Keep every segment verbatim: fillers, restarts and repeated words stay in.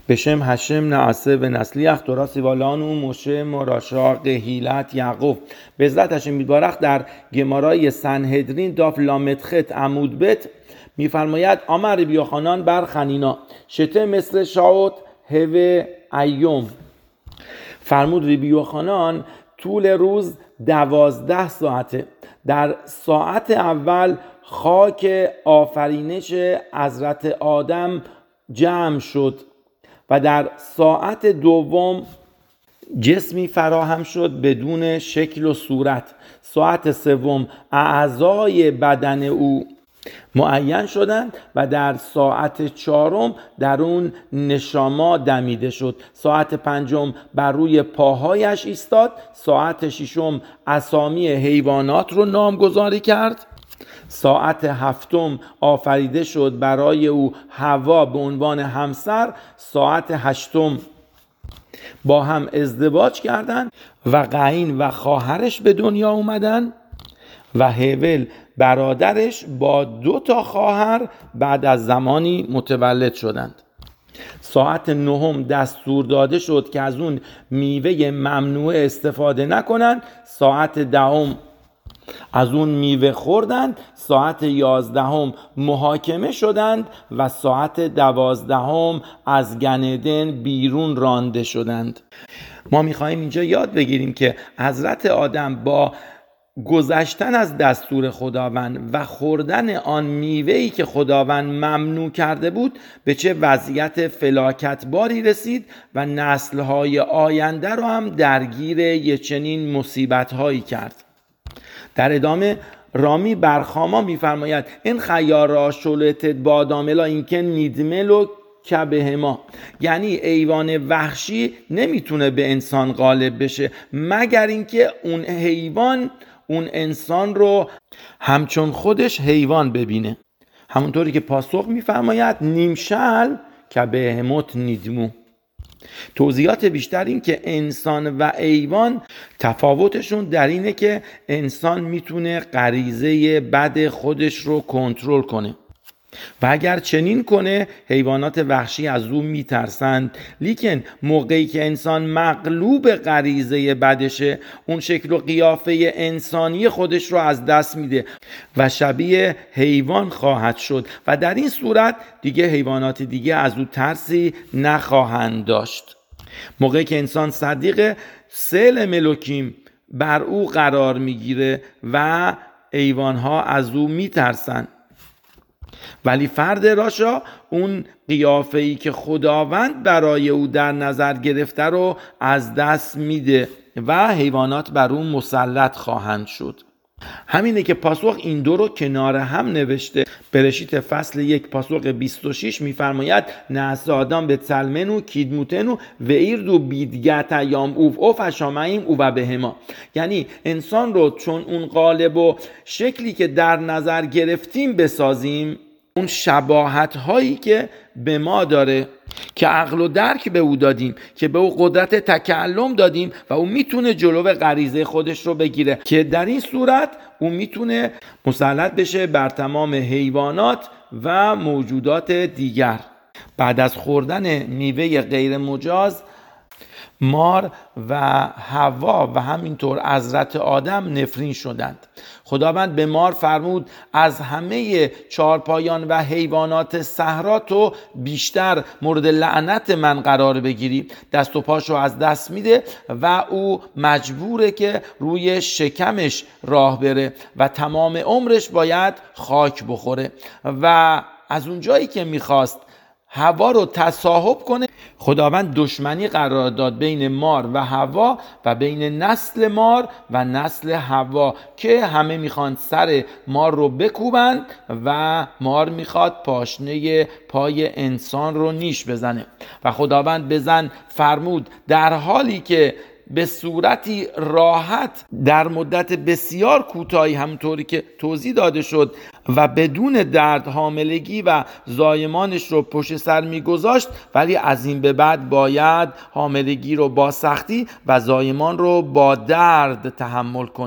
בשם هشم نعسه و نسلیخ دراسی والانو مشه مراشا قهیلت یعقوب. به عزت هشم میبارخ در گمارای سنهدرین داف لامتخت عمود بت میفرماید آمر ربی یوحنان بر خنینا شته مثل شاوت هوه ایوم. فرمود ربی یوحنان طول روز دوازده ساعته. در ساعت اول خاک آفرینش حضرت آدم جمع شد و در ساعت دوم جسمی فراهم شد بدون شکل و صورت. ساعت سوم اعضای بدن او معین شدند و در ساعت چهارم در اون نشاما دمیده شد. ساعت پنجم بر روی پاهایش ایستاد. ساعت ششم اسامی حیوانات رو نامگذاری کرد. ساعت هفتم آفریده شد برای او حوا به عنوان همسر. ساعت هشتم با هم ازدواج کردند و قاین و خواهرش به دنیا اومدن و هابیل برادرش با دو تا خواهر بعد از زمانی متولد شدند. ساعت نهم دستور داده شد که از اون میوه ممنوع استفاده نکنند. ساعت دهم از اون میوه خوردند. ساعت یازدهم محاکمه شدند و ساعت دوازدهم از گنیدن بیرون رانده شدند. ما میخواهیم اینجا یاد بگیریم که حضرت آدم با گذشتن از دستور خداوند و خوردن آن میوه‌ای که خداوند ممنوع کرده بود به چه وضعیت فلاکتباری رسید و نسل‌های آینده رو هم درگیر یه چنین مصیبت‌هایی کرد. در ادامه رامی برخاما می‌فرماید این خیارا شلتت باداملا اینکه نیدملو کبهما، یعنی ایوان وحشی نمیتونه به انسان غالب بشه مگر اینکه اون حیوان اون انسان رو همچون خودش حیوان ببینه. همونطوری که پاسخ میفرماید نیمشل کبهموت نیدمو. توضیحات بیشتر این که انسان و حیوان تفاوتشون در اینه که انسان میتونه غریزه بد خودش رو کنترل کنه و اگر چنین کنه حیوانات وحشی از او میترسند، لیکن موقعی که انسان مغلوب غریزه بدشه اون شکل و قیافه انسانی خودش رو از دست میده و شبیه حیوان خواهد شد و در این صورت دیگه حیوانات دیگه از او ترسی نخواهند داشت. موقعی که انسان صدیق سیل ملوکیم بر او قرار میگیره و حیوانها از او میترسند، ولی فرد راشا اون قیافه‌ای که خداوند برای او در نظر گرفته رو از دست میده و حیوانات بر اون مسلط خواهند شد. همینه که پاسخ این دو رو کنار هم نوشته. براشیت فصل یک پاسخ بیست و شش میفرماید نعس آدم به تلمنو کیدموتنو و ایردو بیدگت ایام اوف اوف اشامعیم او و بهما، یعنی انسان رو چون اون قالب و شکلی که در نظر گرفتیم بسازیم، اون شباهت هایی که به ما داره که عقل و درک به او دادیم، که به او قدرت تکلم دادیم و او میتونه جلو غریزه خودش رو بگیره، که در این صورت او میتونه مسلط بشه بر تمام حیوانات و موجودات دیگر. بعد از خوردن میوه غیر مجاز مار و حوا و همینطور حضرت آدم نفرین شدند. خداوند به مار فرمود از همه چارپایان و حیوانات صحرا تو بیشتر مورد لعنت من قرار بگیری. دست و پاشو از دست میده و او مجبوره که روی شکمش راه بره و تمام عمرش باید خاک بخوره و از اونجایی که میخواست حوا رو تصاحب کنه، خداوند دشمنی قرار داد بین مار و حوا و بین نسل مار و نسل حوا که همه میخوان سر مار رو بکوبند و مار میخواد پاشنه پای انسان رو نیش بزنه و خداوند به زن فرمود در حالی که به صورتی راحت در مدت بسیار کوتاهی همونطوری که توضیح داده شد و بدون درد حاملگی و زایمانش رو پشت سر میگذاشت، ولی از این به بعد باید حاملگی رو با سختی و زایمان رو با درد تحمل کنه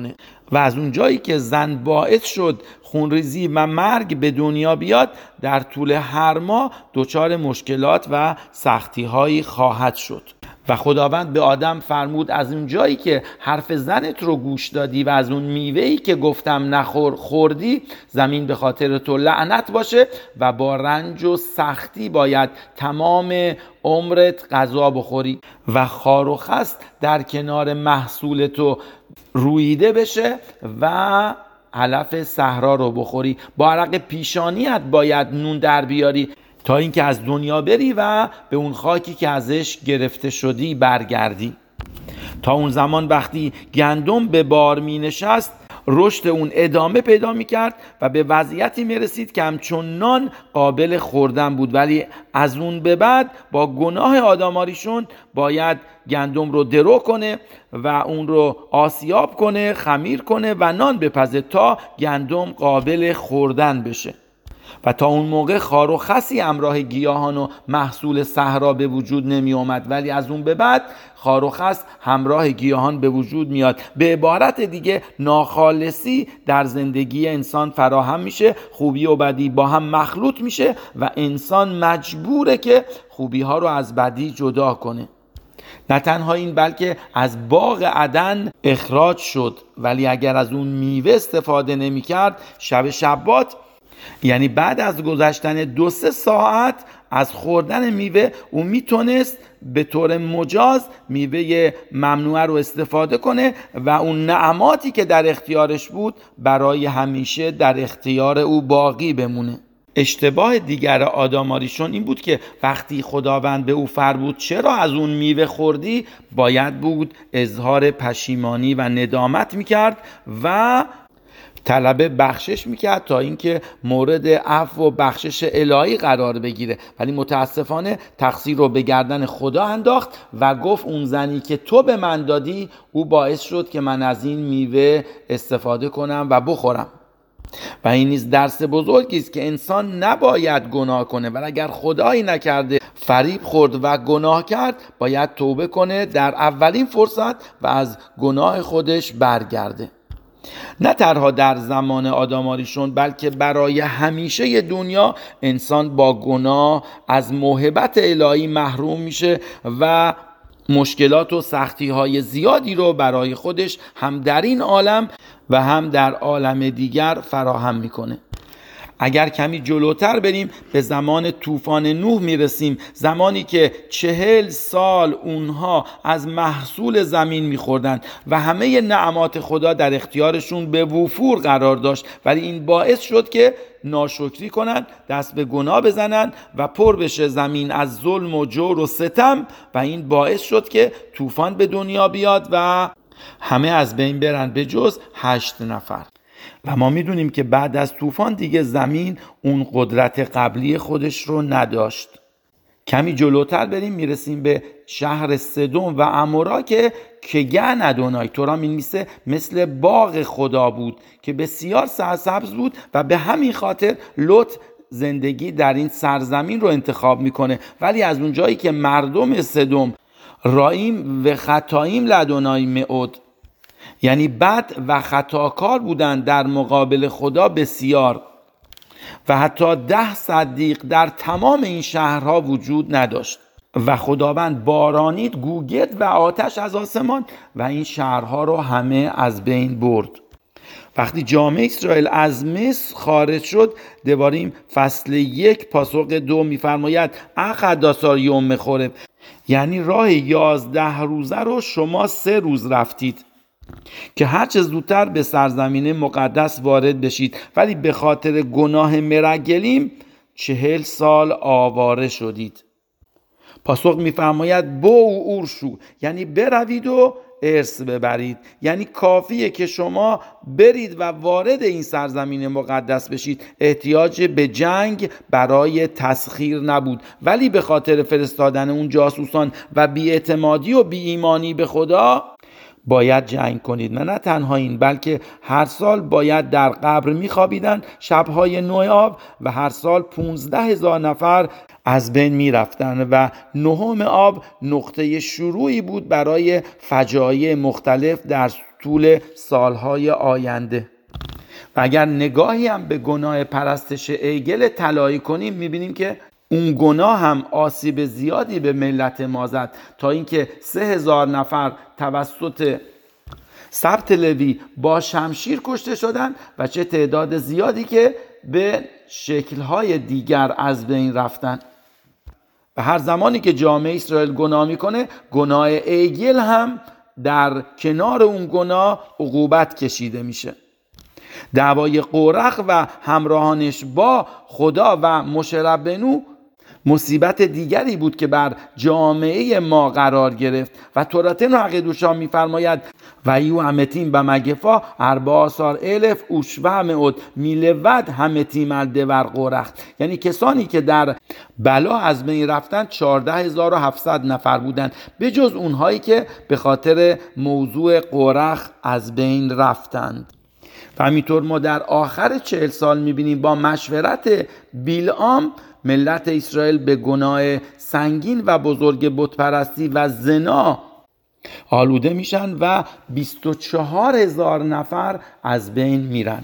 و از اون جایی که زن باعث شد خونریزی و مرگ به دنیا بیاد، در طول هر ماه دچار مشکلات و سختی‌هایی خواهد شد. و خداوند به آدم فرمود از اون جایی که حرف زنت رو گوش دادی و از اون میوه‌ای که گفتم نخور خوردی، زمین به خاطر تو لعنت باشه و با رنج و سختی باید تمام عمرت غذا بخوری و خار و خس در کنار محصول تو رویده بشه و علف صحرا رو بخوری. با عرق پیشانیت باید نون در بیاری تا اینکه از دنیا بری و به اون خاکی که ازش گرفته شدی برگردی. تا اون زمان وقتی گندم به بار می نشست، رشد اون ادامه پیدا می کرد و به وضعیتی می رسید که همچون نان قابل خوردن بود، ولی از اون به بعد با گناه آدماریشون باید گندم رو درو کنه و اون رو آسیاب کنه، خمیر کنه و نان بپزه تا گندم قابل خوردن بشه. و تا اون موقع خار و خسی همراه گیاهان و محصول صحرا به وجود نمی اومد، ولی از اون به بعد خار و خس همراه گیاهان به وجود میاد. به عبارت دیگه ناخالصی در زندگی انسان فراهم میشه، خوبی و بدی با هم مخلوط میشه و انسان مجبوره که خوبی ها رو از بدی جدا کنه. نه تنها این بلکه از باغ عدن اخراج شد، ولی اگر از اون میوه استفاده نمی کرد، شب شبات یعنی بعد از گذشتن دو سه ساعت از خوردن میوه او میتونست به طور مجاز میوه ممنوعه رو استفاده کنه و اون نعماتی که در اختیارش بود برای همیشه در اختیار او باقی بمونه. اشتباه دیگر آدماریشون این بود که وقتی خداوند به او فرمود چرا از اون میوه خوردی، باید بود اظهار پشیمانی و ندامت میکرد و طلب بخشش میکرد تا اینکه مورد عفو و بخشش الهی قرار بگیره، ولی متاسفانه تقصیر رو به گردن خدا انداخت و گفت اون زنی که تو به من دادی او باعث شد که من از این میوه استفاده کنم و بخورم. و این نیز درس بزرگی است که انسان نباید گناه کنه و اگر خدایی نکرده فریب خورد و گناه کرد، باید توبه کنه در اولین فرصت و از گناه خودش برگرده. نه تنها در زمان آدماریشون بلکه برای همیشه دنیا انسان با گناه از موهبت الهی محروم میشه و مشکلات و سختی های زیادی رو برای خودش هم در این عالم و هم در عالم دیگر فراهم میکنه. اگر کمی جلوتر بریم به زمان طوفان نوح میرسیم، زمانی که چهل سال اونها از محصول زمین میخوردن و همه نعمات خدا در اختیارشون به وفور قرار داشت، ولی این باعث شد که ناشکری کنن، دست به گناه بزنن و پر بشه زمین از ظلم و جور و ستم و این باعث شد که طوفان به دنیا بیاد و همه از بین برن به جز هشت نفر. و ما میدونیم که بعد از طوفان دیگه زمین اون قدرت قبلی خودش رو نداشت. کمی جلوتر بریم میرسیم به شهر سدوم و عمورا که کگن ادونای تورا می‌نویسه مثل باغ خدا بود که بسیار سرسبز بود و به همین خاطر لوط زندگی در این سرزمین رو انتخاب میکنه. ولی از اون جایی که مردم سدوم رائیم و خطاییم لدونای معود، یعنی بد و خطاکار بودند در مقابل خدا بسیار، و حتی ده صدیق در تمام این شهرها وجود نداشت و خداوند بارانید گوگرد و آتش از آسمان و این شهرها رو همه از بین برد. وقتی جامعه اسرائیل از مصر خارج شد، دواریم فصل یک پاسخ دو میفرماید اخداسار یوم خورب، یعنی راه یازده روزه رو شما سه روز رفتید که هرچه زودتر به سرزمین مقدس وارد بشید، ولی به خاطر گناه مرگلیم چهل سال آواره شدید. پاسخ میفرماید بو و اورشو، یعنی بروید و ارث ببرید، یعنی کافیه که شما برید و وارد این سرزمین مقدس بشید. احتیاج به جنگ برای تسخیر نبود، ولی به خاطر فرستادن اون جاسوسان و بی‌اعتمادی و بی‌ایمانی به خدا باید جنگ کنید. نه نه تنها این بلکه هر سال باید در قبر میخوابیدن شبهای نوآب و هر سال پونزده هزار نفر از بین می رفتن و نهم آب نقطه شروعی بود برای فجایع مختلف در طول سالهای آینده. و اگر نگاهی هم به گناه پرستش عیگل طلایی کنیم میبینیم که اون گناه هم آسیب زیادی به ملت ما زد، تا اینکه سه هزار نفر توسط سبط لوی با شمشیر کشته شدن و چه تعداد زیادی که به شکل‌های دیگر از بین رفتن. و هر زمانی که جامعه اسرائیل گناه میکنه، گناه عیگل هم در کنار اون گناه عقوبت کشیده میشه. دعوای قورخ و همراهانش با خدا و مشه ربنو مصیبت دیگری بود که بر جامعه ما قرار گرفت و توراتن حقیدوشا میفرماید و یو همتیم به مگفا اربع سار الف اوشوه مئود میلود همتیم الدور قورخ، یعنی کسانی که در بلا از بین رفتن چهارده هزار و هفتصد نفر بودند، به جز اونهایی که به خاطر موضوع قورخ از بین رفتند. و همینطور ما در آخر چهل سال میبینیم با مشورت بیلعام ملت اسرائیل به گناه سنگین و بزرگ بتپرستی و زنا آلوده میشن و بیست و چهار هزار نفر از بین میرن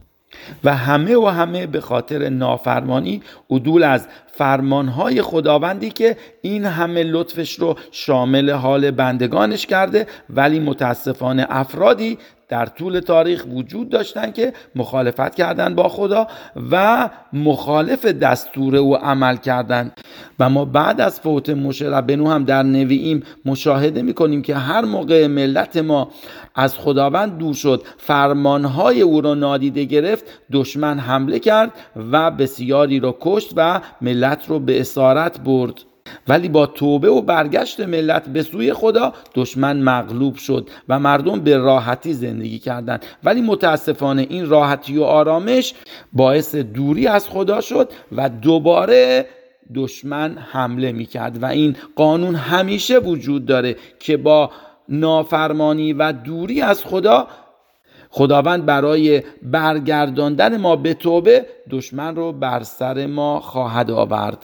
و همه و همه به خاطر نافرمانی عدول از فرمانهای خداوندی که این همه لطفش رو شامل حال بندگانش کرده. ولی متاسفانه افرادی در طول تاریخ وجود داشتن که مخالفت کردن با خدا و مخالف دستور او عمل کردن. و ما بعد از فوت مشه ربنو هم در نوییم مشاهده میکنیم که هر موقع ملت ما از خداوند دور شد، فرمانهای او را نادیده گرفت، دشمن حمله کرد و بسیاری را کشت و ملت رو به اسارت برد. ولی با توبه و برگشت ملت به سوی خدا دشمن مغلوب شد و مردم به راحتی زندگی کردند. ولی متاسفانه این راحتی و آرامش باعث دوری از خدا شد و دوباره دشمن حمله میکرد. و این قانون همیشه وجود داره که با نافرمانی و دوری از خدا، خداوند برای برگرداندن ما به توبه دشمن رو بر سر ما خواهد آورد،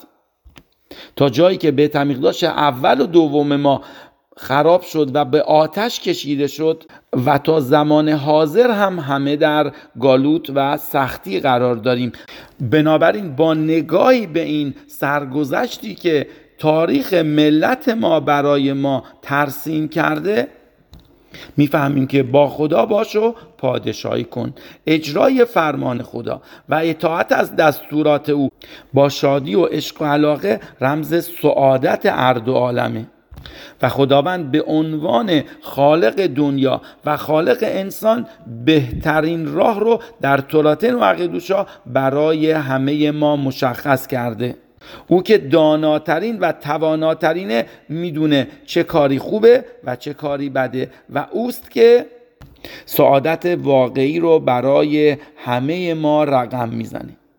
تا جایی که بیت المقدس اول و دوم ما خراب شد و به آتش کشیده شد و تا زمان حاضر هم همه در گالوت و سختی قرار داریم. بنابراین با نگاهی به این سرگذشتی که تاریخ ملت ما برای ما ترسیم کرده، میفهمیم که با خدا باش و پادشاهی کن. اجرای فرمان خدا و اطاعت از دستورات او با شادی و عشق و علاقه رمز سعادت ارض و عالمه و خداوند به عنوان خالق دنیا و خالق انسان بهترین راه رو در توراتن و عقیدوشا برای همه ما مشخص کرده. او که داناترین و تواناترینه میدونه چه کاری خوبه و چه کاری بده و اوست که سعادت واقعی رو برای همه ما رقم میزنه.